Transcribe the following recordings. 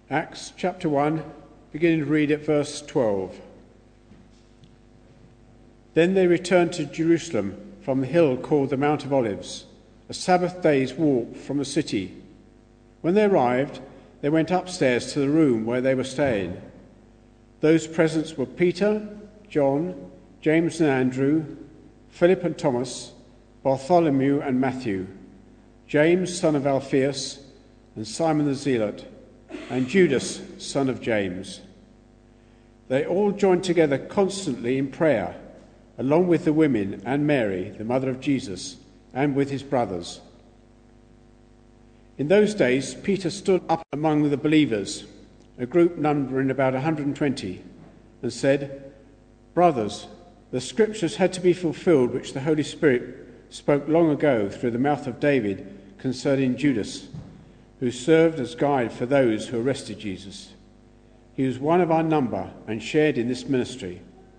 Acts chapter 1, beginning to read at verse 12. Then they returned to Jerusalem from the hill called the Mount of Olives, a Sabbath day's walk from the city. When they arrived, they went upstairs to the room where they were staying. Those present were Peter, John, James and Andrew, Philip and Thomas, Bartholomew and Matthew, James son of Alphaeus, and Simon the Zealot, and Judas son of James. They all joined together constantly in prayer, along with the women and Mary, the mother of Jesus, and with his brothers. In those days, Peter stood up among the believers, a group numbering about 120, and said, "Brothers, the scriptures had to be fulfilled which the Holy Spirit spoke long ago through the mouth of David concerning Judas, who served as guide for those who arrested Jesus. He was one of our number and shared in this ministry.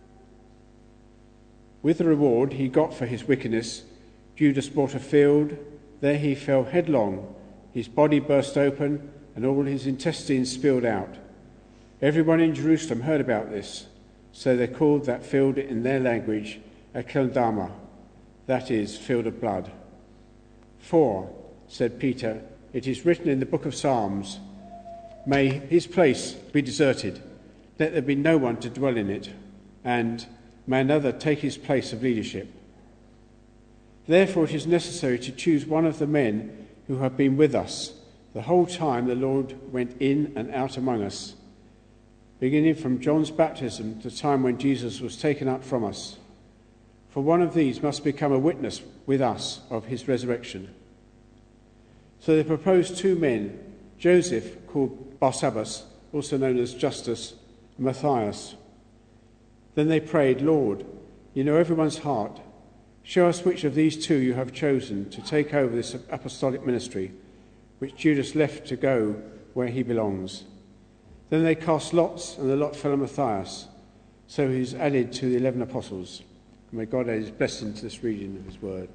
With the reward he got for his wickedness, Judas bought a field. There he fell headlong. His body burst open and all his intestines spilled out. Everyone in Jerusalem heard about this, so they called that field in their language Akeldama, that is, field of blood. For, said Peter, it is written in the book of Psalms, may his place be deserted, let there be no one to dwell in it, and may another take his place of leadership. Therefore it is necessary to choose one of the men who have been with us the whole time the Lord went in and out among us, beginning from John's baptism to the time when Jesus was taken up from us. For one of these must become a witness with us of his resurrection." So they proposed two men, Joseph, called Barsabbas, also known as Justus, and Matthias. Then they prayed, "Lord, you know everyone's heart. Show us which of these two you have chosen to take over this apostolic ministry, which Judas left to go where he belongs." Then they cast lots, and the lot fell on Matthias. So he was added to the 11 apostles. And may God add his blessing to this reading of his word.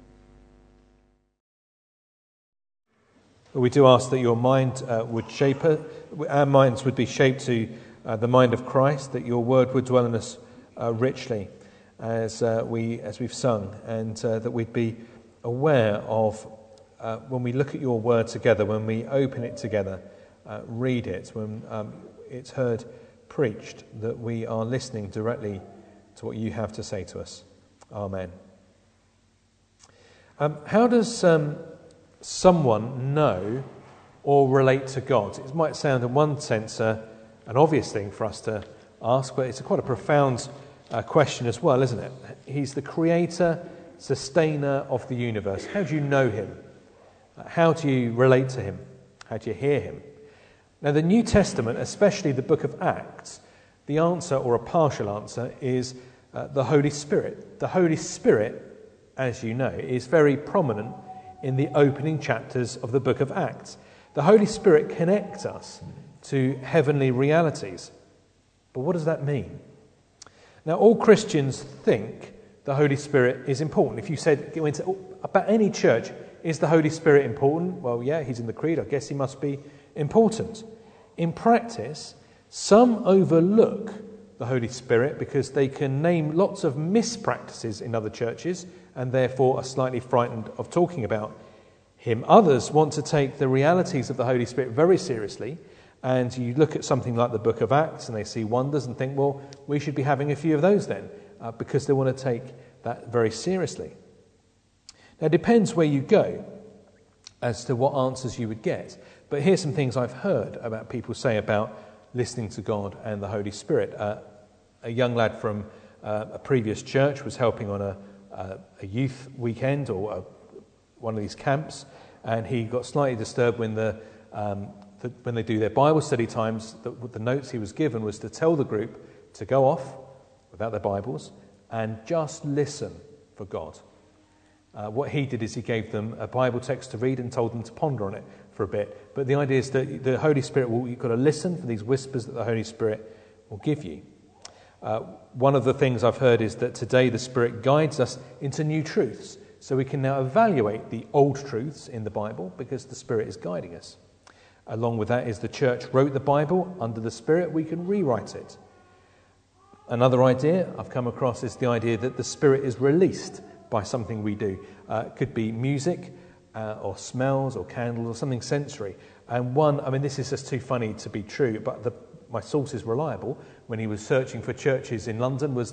We do ask that your mind would shape it, our minds would be shaped to the mind of Christ, that your word would dwell in us richly as we've sung, and that we'd be aware of when we look at your word together, when we open it together, read it, when it's heard preached, that we are listening directly to what you have to say to us. Amen. How does someone know or relate to God? It might sound in one sense an obvious thing for us to ask, but it's quite a profound question as well, isn't it? He's the creator, sustainer of the universe. How do you know him? How do you relate to him? How do you hear him? Now, the New Testament, especially the book of Acts, the answer, or a partial answer, is the Holy Spirit. The Holy Spirit, as you know, is very prominent in the opening chapters of the book of Acts. The Holy Spirit connects us to heavenly realities. But what does that mean? Now, all Christians think the Holy Spirit is important. If you said, about any church, is the Holy Spirit important? Well, yeah, he's in the creed. I guess he must be important. In practice, some overlook the Holy Spirit because they can name lots of mispractices in other churches and therefore are slightly frightened of talking about him. Others want to take the realities of the Holy Spirit very seriously, and you look at something like the book of Acts and they see wonders and think, well, we should be having a few of those then, because they want to take that very seriously. Now, it depends where you go as to what answers you would get, but here's some things I've heard about people say about listening to God and the Holy Spirit. A young lad from a previous church was helping on a youth weekend or one of these camps, and he got slightly disturbed when when they do their Bible study times. The notes he was given was to tell the group to go off without their Bibles and just listen for God. What he did is he gave them a Bible text to read and told them to ponder on it for a bit. But the idea is that the Holy Spirit you've got to listen for these whispers that the Holy Spirit will give you. One of the things I've heard is that today the Spirit guides us into new truths. So we can now evaluate the old truths in the Bible because the Spirit is guiding us. Along with that is the church wrote the Bible under the Spirit, we can rewrite it. Another idea I've come across is the idea that the Spirit is released by something we do. It could be music or smells or candles or something sensory. And this is just too funny to be true, but my source is reliable. When he was searching for churches in London, we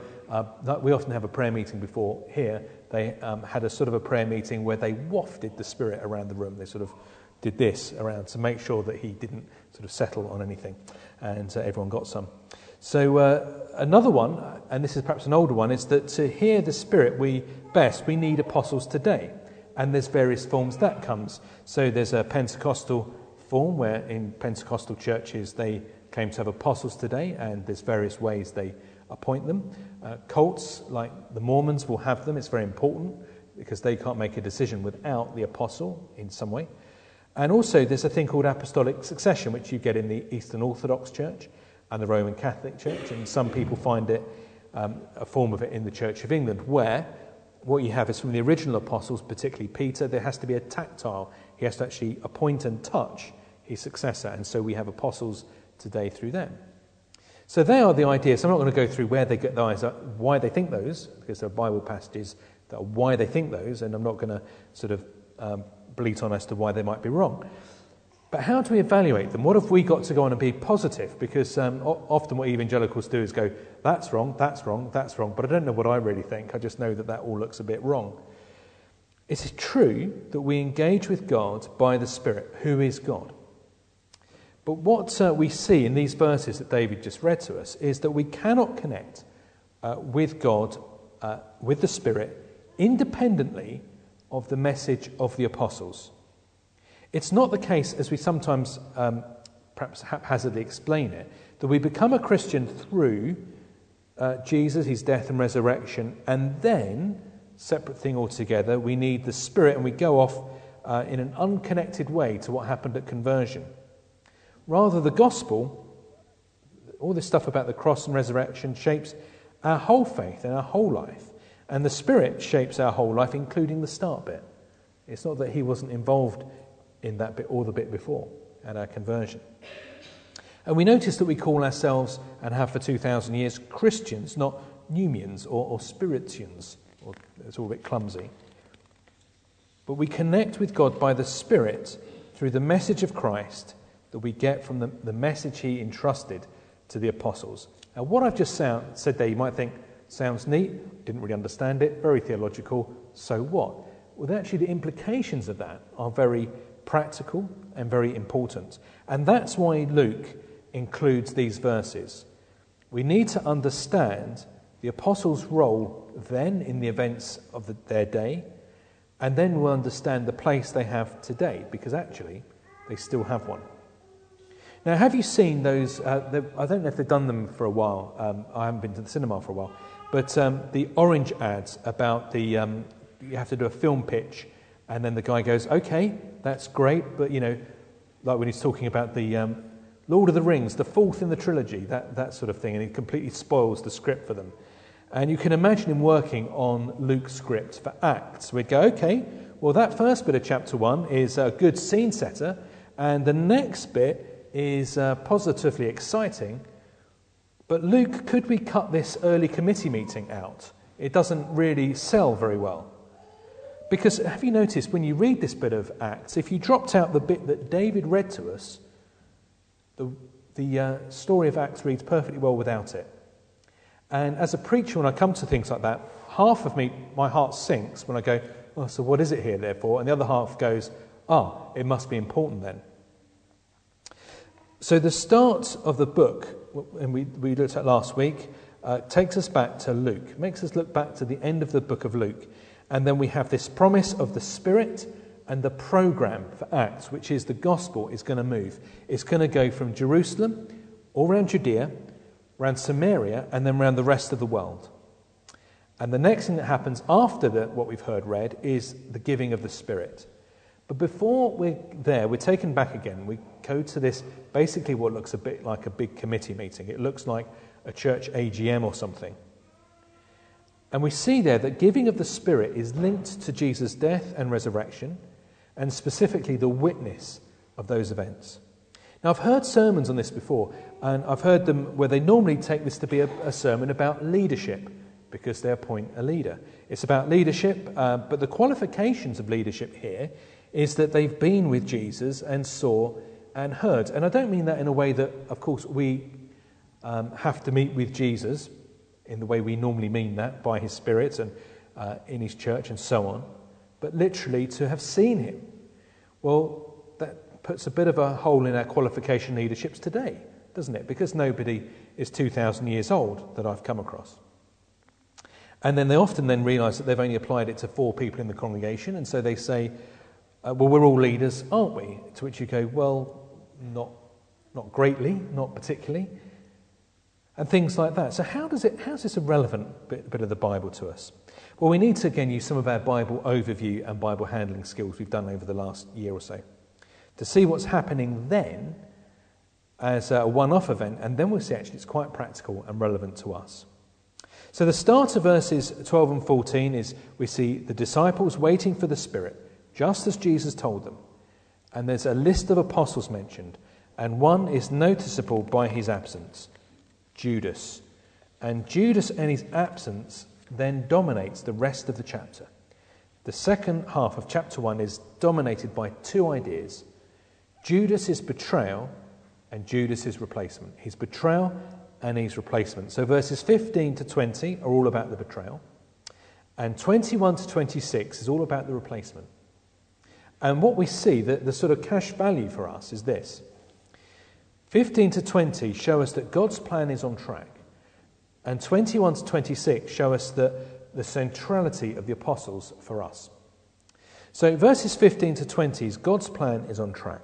often have a prayer meeting before here. They had a sort of a prayer meeting where they wafted the Spirit around the room. They sort of did this around to make sure that he didn't sort of settle on anything, and everyone got some. So another one, and this is perhaps an older one, is that to hear the Spirit we need apostles today. And there's various forms that comes. So there's a Pentecostal form where in Pentecostal churches they claim to have apostles today, and there's various ways they appoint them. Cults like the Mormons will have them. It's very important because they can't make a decision without the apostle in some way. And also there's a thing called apostolic succession, which you get in the Eastern Orthodox Church and the Roman Catholic Church, and some people find it a form of it in the Church of England, where what you have is from the original apostles, particularly Peter, there has to be a tactile. He has to actually appoint and touch his successor, and so we have apostles today through them. So they are the ideas. I'm not going to go through where they get those, why they think those, because there are Bible passages that are why they think those, and I'm not going to sort of bleat on as to why they might be wrong. But how do we evaluate them? What have we got to go on and be positive? Because often what evangelicals do is go, that's wrong, that's wrong, that's wrong, but I don't know what I really think. I just know that all looks a bit wrong. It is true that we engage with God by the Spirit, who is God. But what we see in these verses that David just read to us is that we cannot connect with God, with the Spirit, independently of the message of the apostles. It's not the case, as we sometimes perhaps haphazardly explain it, that we become a Christian through Jesus, his death and resurrection, and then, separate thing altogether, we need the Spirit and we go off in an unconnected way to what happened at conversion. Rather, the gospel, all this stuff about the cross and resurrection, shapes our whole faith and our whole life. And the Spirit shapes our whole life, including the start bit. It's not that he wasn't involved in that bit or the bit before at our conversion. And we notice that we call ourselves, and have for 2,000 years, Christians, not Numians or Spiritians. It's all a bit clumsy. But we connect with God by the Spirit through the message of Christ that we get from the message he entrusted to the apostles. Now, what I've just said there, you might think, sounds neat, didn't really understand it, very theological, so what? Well, actually, the implications of that are very practical and very important. And that's why Luke includes these verses. We need to understand the apostles' role then in the events of their day, and then we'll understand the place they have today, because actually they still have one. Now, have you seen those, I don't know if they've done them for a while, I haven't been to the cinema for a while, but the orange ads about you have to do a film pitch, and then the guy goes, okay, that's great, but like when he's talking about the Lord of the Rings, the fourth in the trilogy, that sort of thing, and he completely spoils the script for them. And you can imagine him working on Luke's script for Acts. We'd go, okay, well, that first bit of chapter 1 is a good scene setter, and the next bit is positively exciting. But Luke, could we cut this early committee meeting out? It doesn't really sell very well. Because have you noticed when you read this bit of Acts, if you dropped out the bit that David read to us, the story of Acts reads perfectly well without it. And as a preacher, when I come to things like that, half of my heart sinks when I go, oh, so what is it here, therefore? And the other half goes, it must be important then. So the start of the book, and we looked at last week, takes us back to Luke, makes us look back to the end of the book of Luke. And then we have this promise of the Spirit and the program for Acts, which is the gospel is going to move. It's going to go from Jerusalem, all around Judea, around Samaria, and then around the rest of the world. And the next thing that happens after what we've heard read is the giving of the Spirit. But before we're there, we're taken back again. We go to this, basically what looks a bit like a big committee meeting. It looks like a church AGM or something. And we see there that giving of the Spirit is linked to Jesus' death and resurrection, and specifically the witness of those events. Now, I've heard sermons on this before, and I've heard them where they normally take this to be a sermon about leadership, because they appoint a leader. It's about leadership, but the qualifications of leadership here is that they've been with Jesus and saw and heard. And I don't mean that in a way that, of course, we have to meet with Jesus in the way we normally mean that, by his Spirit and in his church and so on, but literally to have seen him. Well, that puts a bit of a hole in our qualification leaderships today, doesn't it? Because nobody is 2,000 years old that I've come across. And then they often then realise that they've only applied it to 4 people in the congregation, and so they say, well, we're all leaders, aren't we? To which you go, well, not greatly, not particularly, and things like that. So how's this a relevant bit of the Bible to us? Well, we need to, again, use some of our Bible overview and Bible handling skills we've done over the last year or so to see what's happening then as a one-off event, and then we'll see actually it's quite practical and relevant to us. So the start of verses 12 and 14 is we see the disciples waiting for the Spirit, just as Jesus told them. And there's a list of apostles mentioned, and one is noticeable by his absence, Judas. And Judas and his absence then dominates the rest of the chapter. The second half of chapter 1 is dominated by 2 ideas: Judas' betrayal and Judas' replacement. His betrayal and his replacement. So verses 15 to 20 are all about the betrayal, and 21 to 26 is all about the replacement. And what we see, the sort of cash value for us is this. 15 to 20 show us that God's plan is on track, and 21 to 26 show us the centrality of the apostles for us. So verses 15 to 20 is God's plan is on track.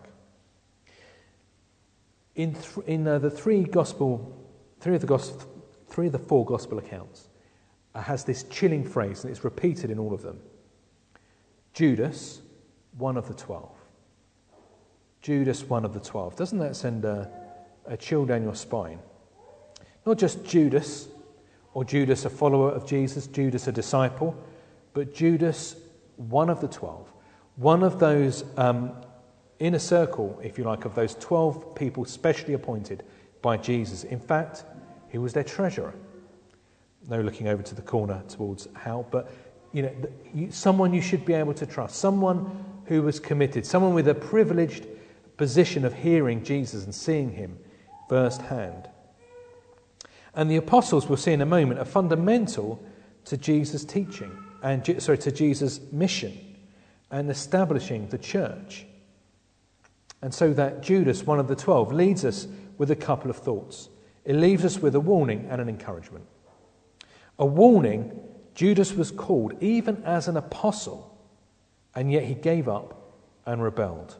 In the three of the 4 gospel accounts has this chilling phrase, and it's repeated in all of them. Judas, one of the 12. Judas, one of the 12. Doesn't that send a chill down your spine? Not just Judas, or Judas a follower of Jesus, Judas a disciple, but Judas, one of the 12. One of those inner circle, if you like, of those 12 people specially appointed by Jesus. In fact, he was their treasurer. No looking over to the corner towards Hal, but someone you should be able to trust, someone who was committed, someone with a privileged position of hearing Jesus and seeing him firsthand. And the apostles, we'll see in a moment, are fundamental to Jesus' teaching and to Jesus' mission and establishing the church. And so that Judas, one of the 12, leads us with a couple of thoughts. It leaves us with a warning and an encouragement. A warning: Judas was called even as an apostle, and yet he gave up and rebelled.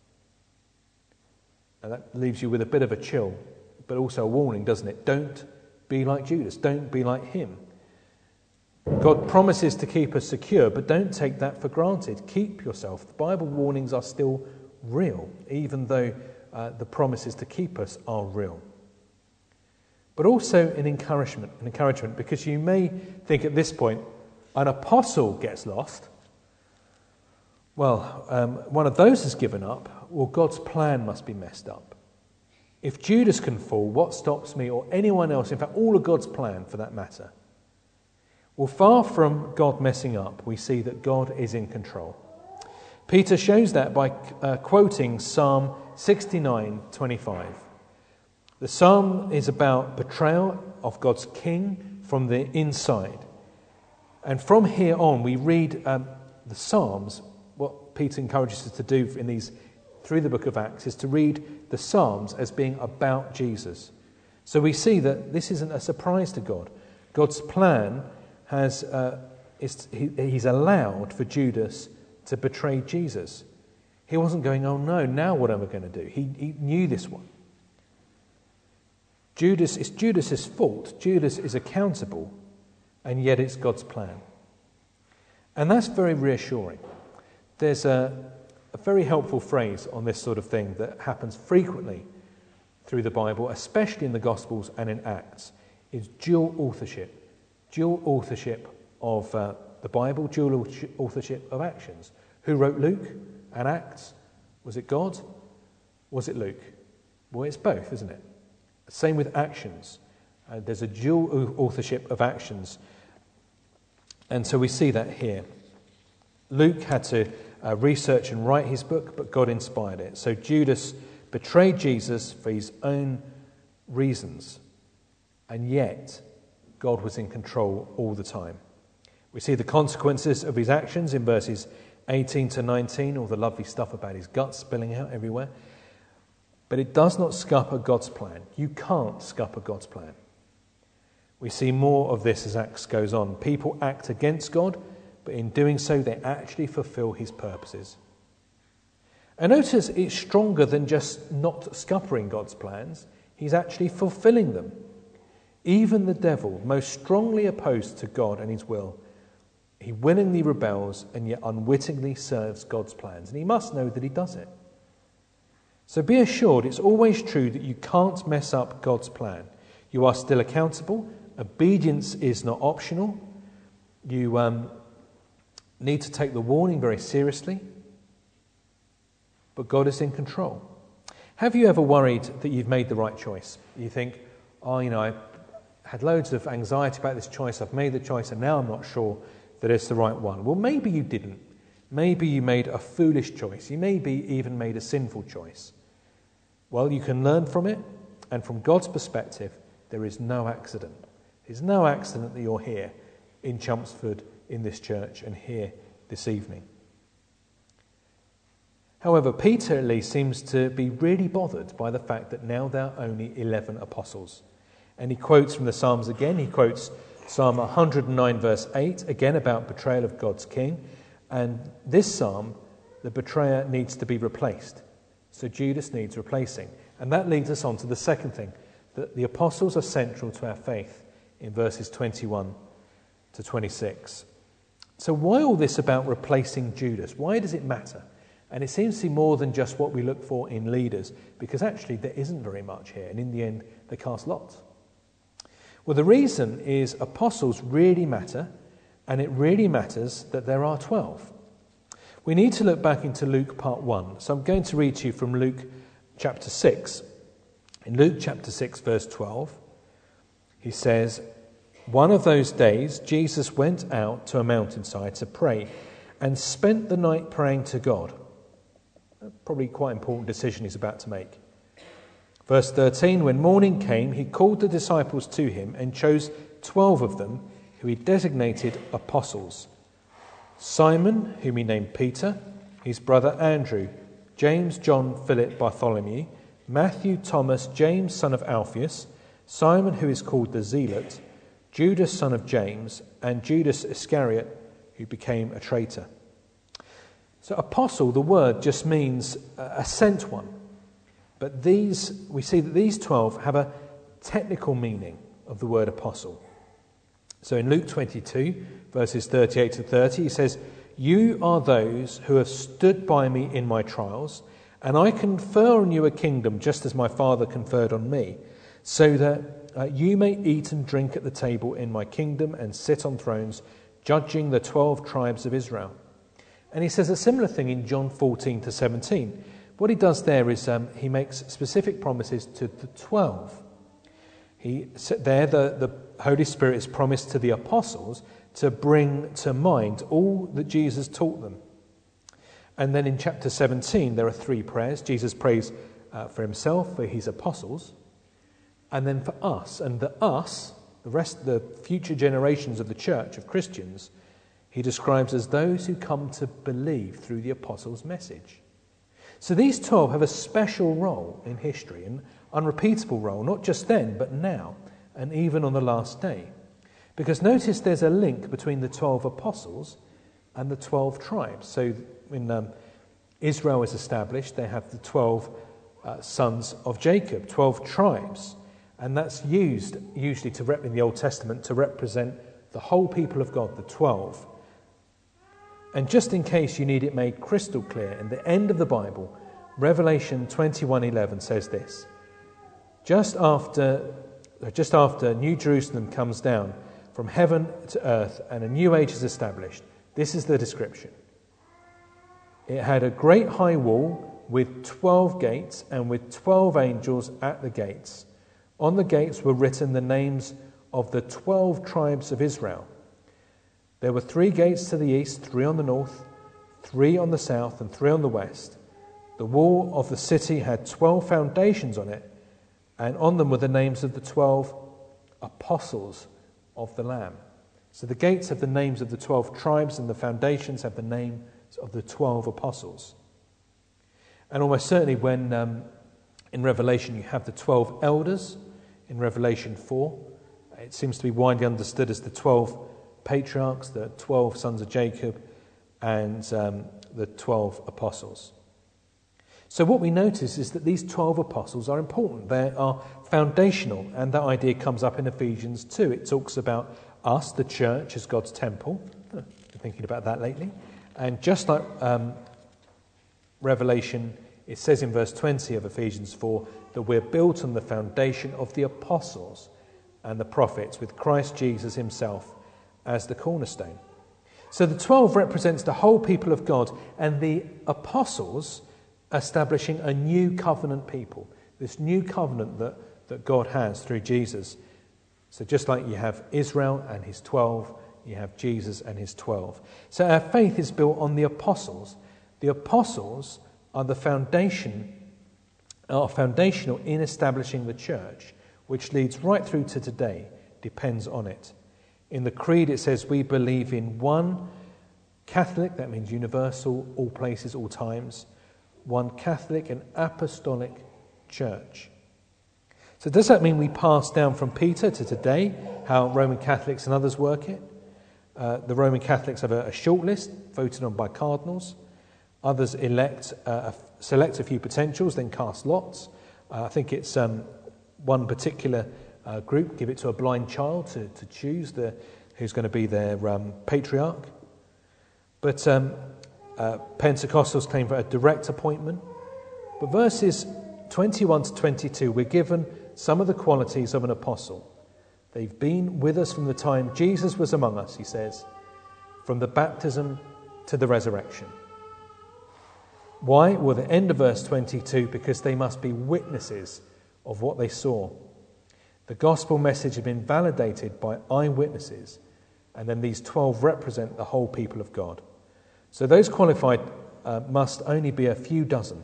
And that leaves you with a bit of a chill, but also a warning, doesn't it? Don't be like Judas. Don't be like him. God promises to keep us secure, but don't take that for granted. Keep yourself. The Bible warnings are still real, even though the promises to keep us are real. But also an encouragement, because you may think at this point, an apostle gets lost. Well, one of those has given up. Well, God's plan must be messed up. If Judas can fall, what stops me or anyone else, in fact, all of God's plan for that matter? Well, far from God messing up, we see that God is in control. Peter shows that by quoting Psalm 69:25. The psalm is about betrayal of God's king from the inside. And from here on, we read the Psalms. What Peter encourages us to do through the book of Acts is to read the Psalms as being about Jesus. So we see that this isn't a surprise to God. God's plan he's allowed for Judas to betray Jesus. He wasn't going, oh no, now what am I going to do? He knew this one. It's Judas's fault. Judas is accountable, and yet it's God's plan. And that's very reassuring. There's a very helpful phrase on this sort of thing that happens frequently through the Bible, especially in the Gospels and in Acts, is dual authorship. Dual authorship of the Bible, dual authorship of actions. Who wrote Luke and Acts? Was it God? Was it Luke? Well, it's both, isn't it? Same with actions. There's a dual authorship of actions. And so we see that here. Luke had to research and write his book, but God inspired it. So Judas betrayed Jesus for his own reasons, and yet God was in control all the time. We see the consequences of his actions in verses 18 to 19, all the lovely stuff about his guts spilling out everywhere. But it does not scupper God's plan. You can't scupper God's plan. We see more of this as Acts goes on. People act against God, but in doing so, they actually fulfill his purposes. And notice it's stronger than just not scuppering God's plans. He's actually fulfilling them. Even the devil, most strongly opposed to God and his will, he willingly rebels and yet unwittingly serves God's plans. And he must know that he does it. So be assured it's always true that you can't mess up God's plan. You are still accountable. Obedience is not optional. You need to take the warning very seriously. But God is in control. Have you ever worried that you've made the right choice? You think, I had loads of anxiety about this choice. I've made the choice and now I'm not sure that it's the right one. Well, maybe you didn't. Maybe you made a foolish choice. You maybe even made a sinful choice. Well, you can learn from it. And from God's perspective, there is no accident. There's no accident that you're here in Chelmsford, in this church, and here this evening. However, Peter at least seems to be really bothered by the fact that now there are only 11 apostles. And he quotes from the Psalms again. He quotes Psalm 109 verse 8, again about betrayal of God's king. And this psalm, the betrayer needs to be replaced. So Judas needs replacing. And that leads us on to the second thing, that the apostles are central to our faith in verses 21 to 26. So why all this about replacing Judas? Why does it matter? And it seems to be more than just what we look for in leaders, because actually there isn't very much here. And in the end, they cast lots. Well, the reason is apostles really matter, and it really matters that there are 12. We need to look back into Luke part 1. So I'm going to read to you from Luke chapter 6. In Luke chapter 6, verse 12, he says, "One of those days Jesus went out to a mountainside to pray and spent the night praying to God." Probably quite important decision he's about to make. Verse 13, "When morning came, he called the disciples to him and chose 12 of them, who he designated apostles. Simon, whom he named Peter, his brother Andrew, James, John, Philip, Bartholomew, Matthew, Thomas, James, son of Alphaeus, Simon, who is called the Zealot, Judas, son of James, and Judas Iscariot, who became a traitor." So apostle, the word just means a sent one. But we see that these 12 have a technical meaning of the word apostle. So in Luke 22, verses 38 to 30, he says, "You are those who have stood by me in my trials, and I confer on you a kingdom just as my Father conferred on me, so that you may eat and drink at the table in my kingdom and sit on thrones, judging the 12 tribes of Israel." And he says a similar thing in John 14 to 17. What he does there is he makes specific promises to the 12. The Holy Spirit is promised to the apostles to bring to mind all that Jesus taught them. And then in chapter 17, there are 3 prayers. Jesus prays for himself, for his apostles, and then for us. And the future generations of the church, of Christians, he describes as those who come to believe through the apostles' message. So these 12 have a special role in history, an unrepeatable role, not just then, but now, and even on the last day. Because notice there's a link between the 12 apostles and the 12 tribes. So when Israel is established, they have the 12 sons of Jacob, 12 tribes. And that's used usually in the Old Testament to represent the whole people of God, the 12. And just in case you need it made crystal clear, in the end of the Bible, Revelation 21:11 says this: Just after New Jerusalem comes down from heaven to earth and a new age is established, this is the description. It had a great high wall with 12 gates and with 12 angels at the gates. On the gates were written the names of the 12 tribes of Israel. There were 3 gates to the east, 3 on the north, 3 on the south, and 3 on the west. The wall of the city had 12 foundations on it, and on them were the names of the 12 apostles of the Lamb. So the gates have the names of the 12 tribes, and the foundations have the names of the 12 apostles. And almost certainly when in Revelation you have the 12 elders, in Revelation 4, it seems to be widely understood as the 12 patriarchs, the 12 sons of Jacob, and the 12 apostles. So what we notice is that these 12 apostles are important. They are foundational, and that idea comes up in Ephesians 2. It talks about us, the church, as God's temple. Been thinking about that lately. And just like Revelation, it says in verse 20 of Ephesians 4 that we're built on the foundation of the apostles and the prophets, with Christ Jesus himself as the cornerstone. So the 12 represents the whole people of God, and the apostles establishing a new covenant people, this new covenant that God has through Jesus. So just like you have Israel and his 12, you have Jesus and his 12. So our faith is built on the apostles. The apostles are foundational in establishing the church, which leads right through to today, depends on it. In the Creed it says we believe in one Catholic, that means universal, all places, all times, one Catholic and apostolic church. So does that mean we pass down from Peter to today, how Roman Catholics and others work it? The Roman Catholics have a short list voted on by cardinals. Others select a few potentials, then cast lots. I think it's one particular group give it to a blind child to choose who's going to be their patriarch. But Pentecostals claim for a direct appointment. But verses 21 to 22, we're given some of the qualities of an apostle. They've been with us from the time Jesus was among us, he says, from the baptism to the resurrection. Why? Well, the end of verse 22, because they must be witnesses of what they saw. The gospel message had been validated by eyewitnesses, and then these 12 represent the whole people of God. So those qualified must only be a few dozen.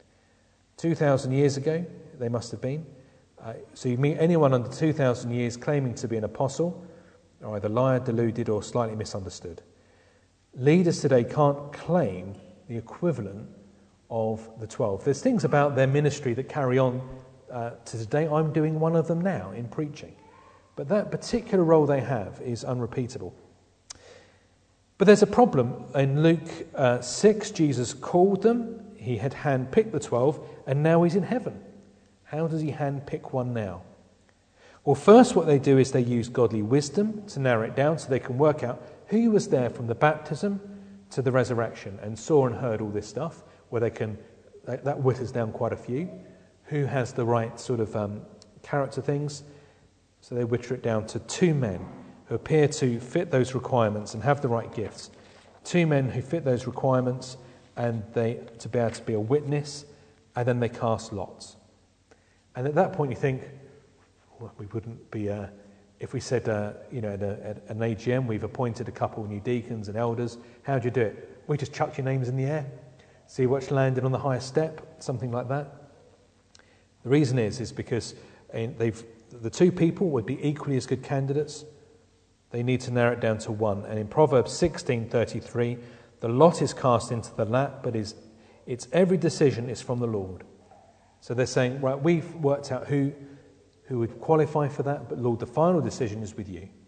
2,000 years ago, they must have been. So you meet anyone under 2,000 years claiming to be an apostle, or either liar, deluded, or slightly misunderstood. Leaders today can't claim the equivalent of the 12. There's things about their ministry that carry on to today. I'm doing one of them now in preaching. But that particular role they have is unrepeatable. But there's a problem. In Luke 6, Jesus called them. He had handpicked the 12, and now he's in heaven. How does he handpick one now? Well, first what they do is they use godly wisdom to narrow it down so they can work out who was there from the baptism to the resurrection and saw and heard all this stuff, where that whittles down quite a few. Who has the right sort of character things? So they whitter it down to 2 men who appear to fit those requirements and have the right gifts. 2 men who fit those requirements and they to be able to be a witness, and then they cast lots. And at that point you think, well, we wouldn't be, if we said, at an AGM we've appointed a couple new deacons and elders, how do you do it? We just chuck your names in the air, see which landed on the highest step, something like that. The reason is because the 2 people would be equally as good candidates. They need to narrow it down to 1. And in Proverbs 16:33, the lot is cast into the lap, but its every decision is from the Lord. So they're saying, right, we've worked out who would qualify for that, but Lord, the final decision is with you.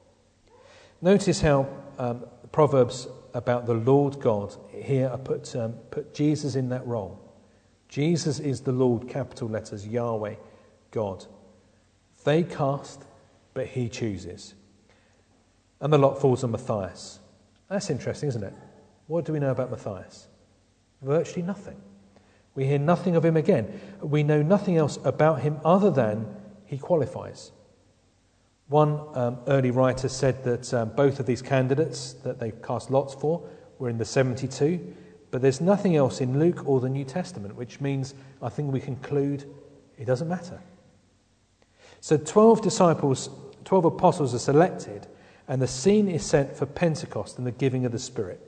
Notice how Proverbs about the Lord God here are put Jesus in that role. Jesus is the Lord, capital letters, Yahweh, God. They cast, but he chooses. And the lot falls on Matthias. That's interesting, isn't it? What do we know about Matthias? Virtually nothing. We hear nothing of him again. We know nothing else about him other than he qualifies. One early writer said that both of these candidates that they cast lots for were in the 72. But there's nothing else in Luke or the New Testament, which means I think we conclude it doesn't matter. So 12 apostles are selected, and the scene is set for Pentecost and the giving of the Spirit.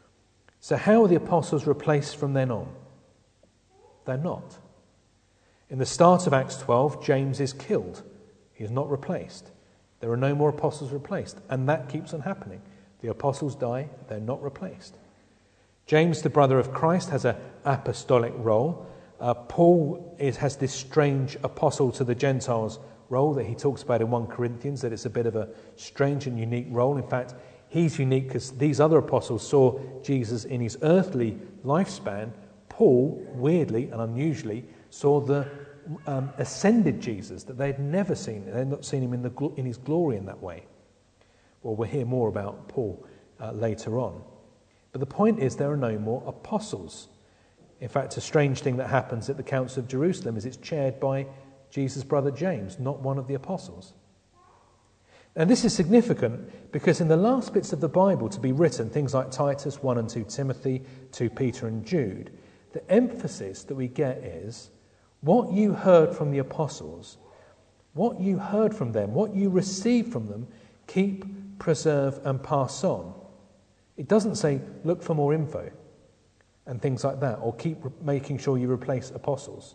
So how are the apostles replaced from then on? They're not. In the start of Acts 12, James is killed. He is not replaced. There are no more apostles replaced, and that keeps on happening. The apostles die, they're not replaced. James, the brother of Christ, has an apostolic role. Paul has this strange apostle to the Gentiles role that he talks about in 1 Corinthians, that it's a bit of a strange and unique role. In fact, he's unique because these other apostles saw Jesus in his earthly lifespan. Paul, weirdly and unusually, saw the ascended Jesus that they'd never seen. They'd not seen him in his glory in that way. Well, we'll hear more about Paul later on. But the point is there are no more apostles. In fact, a strange thing that happens at the Council of Jerusalem is it's chaired by Jesus' brother James, not one of the apostles. And this is significant because in the last bits of the Bible to be written, things like Titus, 1 and 2 Timothy, 2 Peter and Jude, the emphasis that we get is what you heard from the apostles, what you heard from them, what you received from them, keep, preserve and pass on. It doesn't say look for more info and things like that, or keep making sure you replace apostles.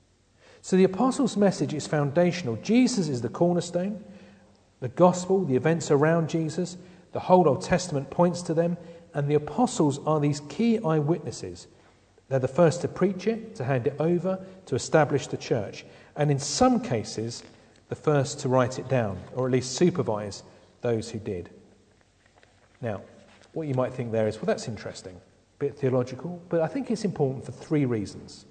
So the apostles' message is foundational. Jesus is the cornerstone. The gospel, the events around Jesus, the whole Old Testament points to them, and the apostles are these key eyewitnesses. They're the first to preach it, to hand it over, to establish the church, and in some cases, the first to write it down, or at least supervise those who did. Now, what you might think there is, well, that's interesting, a bit theological, but I think it's important for three reasons.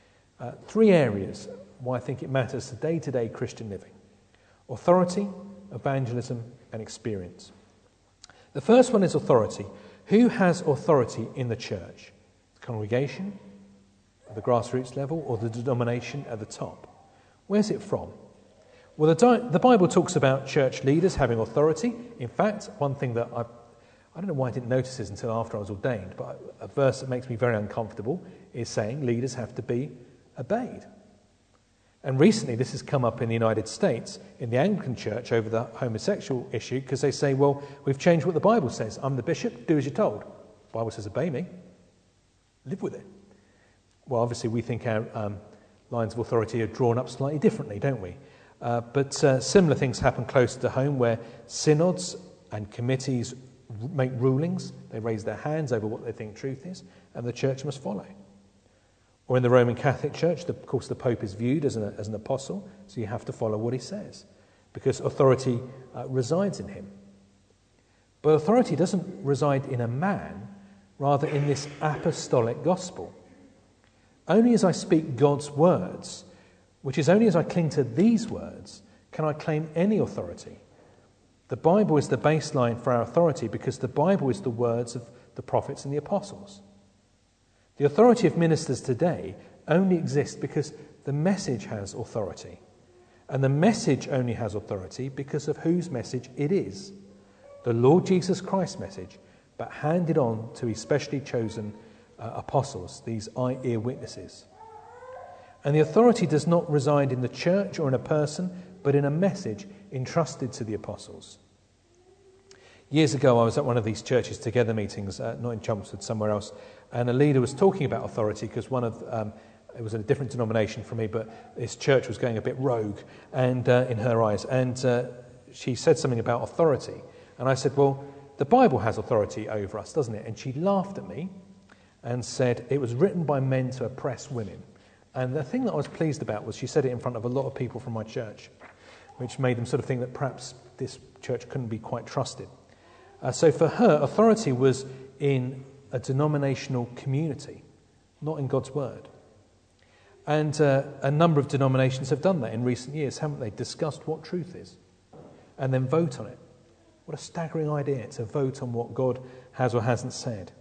Three areas why I think it matters to day-to-day Christian living: authority, evangelism, and experience. The first one is authority. Who has authority in the church? The congregation, at the grassroots level, or the denomination at the top? Where's it from? Well, the Bible talks about church leaders having authority. In fact, one thing that I don't know why I didn't notice this until after I was ordained, but a verse that makes me very uncomfortable is saying leaders have to be obeyed. And recently this has come up in the United States in the Anglican Church over the homosexual issue, because they say, well, we've changed what the Bible says. I'm the bishop, do as you're told. The Bible says obey me. Live with it. Well, obviously we think our lines of authority are drawn up slightly differently, don't we? But similar things happen close to home where synods and committees make rulings. They raise their hands over what they think truth is, and the church must follow. Or in the Roman Catholic Church, of course, the Pope is viewed as an apostle, so you have to follow what he says, because authority resides in him. But authority doesn't reside in a man, rather in this apostolic gospel. Only as I speak God's words, which is only as I cling to these words, can I claim any authority. The Bible is the baseline for our authority because the Bible is the words of the prophets and the apostles. The authority of ministers today only exists because the message has authority. And the message only has authority because of whose message it is. The Lord Jesus Christ's message, but handed on to his specially chosen apostles, these ear witnesses. And the authority does not reside in the church or in a person, but in a message entrusted to the apostles. Years ago, I was at one of these churches together meetings, not in Chelmsford, somewhere else, and a leader was talking about authority because it was in a different denomination from me, but this church was going a bit rogue, and in her eyes, and she said something about authority, and I said, well, the Bible has authority over us, doesn't it? And she laughed at me and said it was written by men to oppress women. And the thing that I was pleased about was she said it in front of a lot of people from my church, which made them sort of think that perhaps this church couldn't be quite trusted. So for her, authority was in a denominational community, not in God's word. And a number of denominations have done that in recent years, haven't they? Discussed what truth is and then vote on it. What a staggering idea to vote on what God has or hasn't said.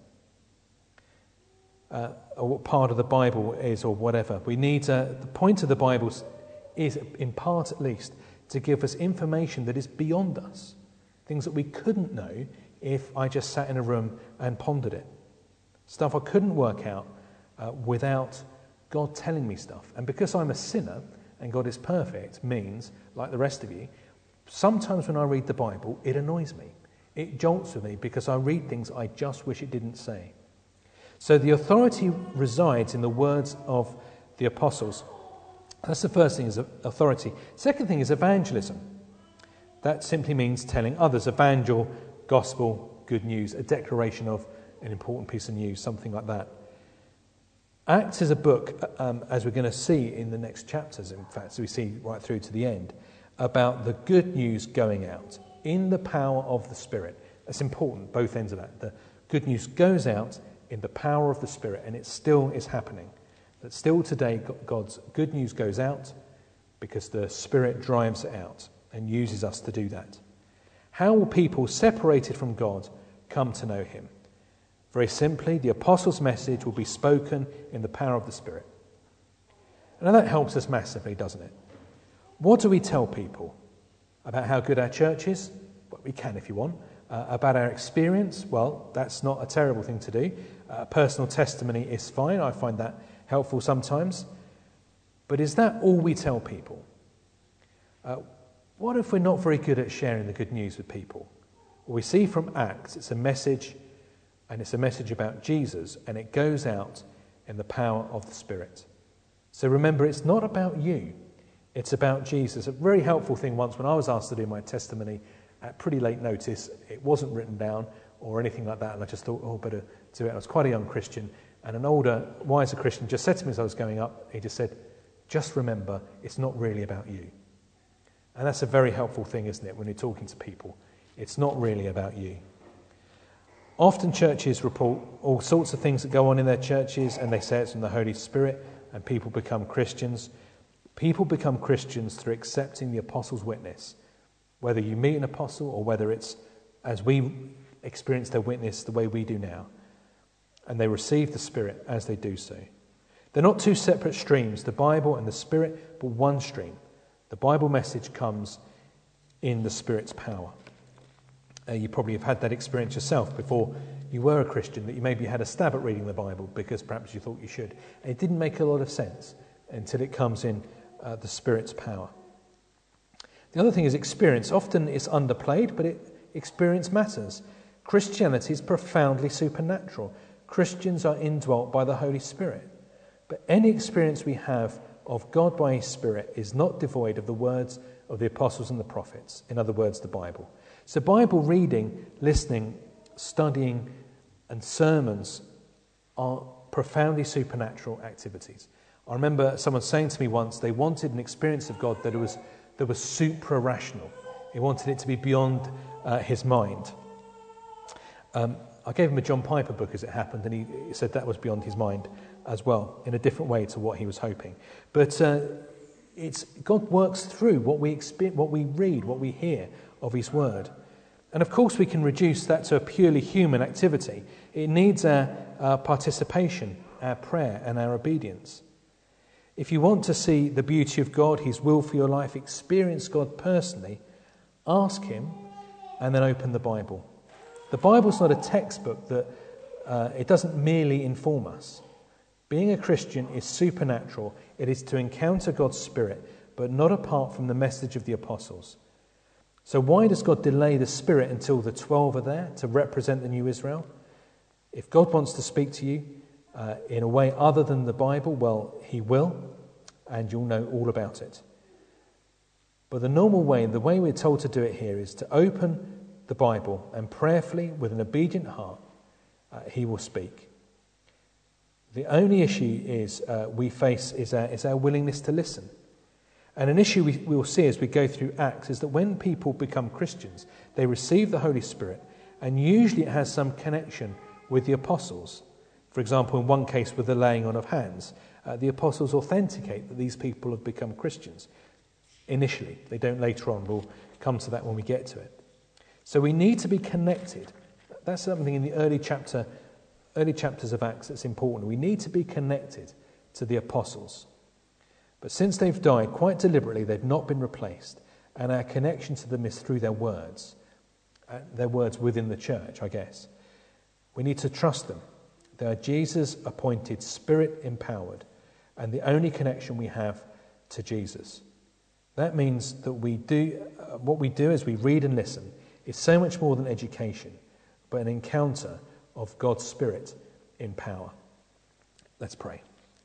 Or what part of the Bible is or whatever. We need the point of the Bible is, in part at least, to give us information that is beyond us. Things that we couldn't know if I just sat in a room and pondered it. stuff I couldn't work out without God telling me stuff. And because I'm a sinner and God is perfect means, like the rest of you, sometimes when I read the Bible, it annoys me. It jolts with me because I read things I just wish it didn't say. So the authority resides in the words of the apostles. That's the first thing, is authority. Second thing is evangelism. That simply means telling others. Evangel, gospel, good news, a declaration of an important piece of news, something like that. Acts is a book, as we're going to see in the next chapters, in fact, so we see right through to the end, about the good news going out in the power of the Spirit. That's important, both ends of that. The good news goes out in the power of the Spirit, and it still is happening. That still today God's good news goes out because the Spirit drives it out and uses us to do that. How will people separated from God come to know him? Very simply, the apostles' message will be spoken in the power of the Spirit. And that helps us massively, doesn't it? What do we tell people? About how good our church is? Well, we can if you want. About our experience? Well, that's not a terrible thing to do. Personal testimony is fine. I find that helpful sometimes. But is that all we tell people? What if we're not very good at sharing the good news with people? Well, we see from Acts, it's a message, and it's a message about Jesus, and it goes out in the power of the Spirit. So remember, it's not about you. It's about Jesus. A very helpful thing once when I was asked to do my testimony at pretty late notice, it wasn't written down or anything like that, and I just thought, better do it. I was quite a young Christian, and an older, wiser Christian just said to me as I was going up, he just said, just remember, it's not really about you. And that's a very helpful thing, isn't it, when you're talking to people? It's not really about you. Often churches report all sorts of things that go on in their churches, and they say it's from the Holy Spirit, and people become Christians. People become Christians through accepting the apostles' witness, whether you meet an apostle or whether it's as we experience their witness the way we do now. And they receive the Spirit as they do so. They're not two separate streams, the Bible and the Spirit, but one stream. The Bible message comes in the Spirit's power. You probably have had that experience yourself before you were a Christian, that you maybe had a stab at reading the Bible because perhaps you thought you should. And it didn't make a lot of sense until it comes in the Spirit's power. The other thing is experience. Often it's underplayed, but experience matters. Christianity is profoundly supernatural. Christians are indwelt by the Holy Spirit. But any experience we have of God by His Spirit is not devoid of the words of the apostles and the prophets. In other words, the Bible. So Bible reading, listening, studying, and sermons are profoundly supernatural activities. I remember someone saying to me once they wanted an experience of God that was supra-rational. He wanted it to be beyond his mind. I gave him a John Piper book as it happened, and he said that was beyond his mind as well, in a different way to what he was hoping. But God works through what we experience, what we read, what we hear of His Word. And of course we can reduce that to a purely human activity. It needs our participation, our prayer and our obedience. If you want to see the beauty of God, His will for your life, experience God personally, ask Him and then open the Bible. The Bible's not a textbook that it doesn't merely inform us. Being a Christian is supernatural. It is to encounter God's Spirit, but not apart from the message of the apostles. So why does God delay the Spirit until the 12 are there to represent the new Israel? If God wants to speak to you in a way other than the Bible, well, He will, and you'll know all about it. But the normal way, the way we're told to do it here, is to open the Bible and prayerfully, with an obedient heart, He will speak. The only issue we face is our willingness to listen. And an issue we will see as we go through Acts is that when people become Christians, they receive the Holy Spirit, and usually it has some connection with the apostles. For example, in one case with the laying on of hands, the apostles authenticate that these people have become Christians. Initially, they don't later on. We'll come to that when we get to it. So we need to be connected. That's something in the early chapters of Acts that's important. We need to be connected to the apostles. But since they've died, quite deliberately, they've not been replaced. And our connection to them is through their words within the church, I guess. We need to trust them. They are Jesus appointed, Spirit empowered, and the only connection we have to Jesus. That means that what we do as we read and listen is so much more than education, but an encounter of God's Spirit in power. Let's pray.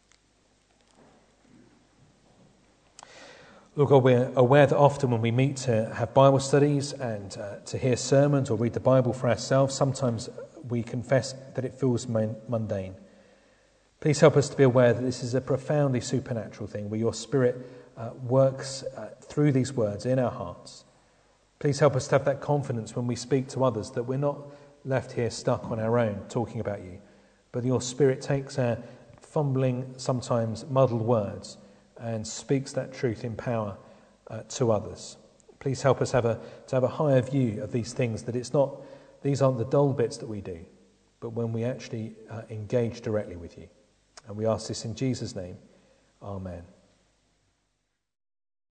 Lord God, we're aware that often when we meet to have Bible studies and to hear sermons or read the Bible for ourselves, sometimes we confess that it feels mundane. Please help us to be aware that this is a profoundly supernatural thing where your Spirit works through these words in our hearts. Please help us to have that confidence when we speak to others that we're not left here stuck on our own talking about you, but your Spirit takes our fumbling, sometimes muddled words and speaks that truth in power to others. Please help us to have a higher view of these things, that these aren't the dull bits that we do, but when we actually engage directly with you. And we ask this in Jesus' name. Amen.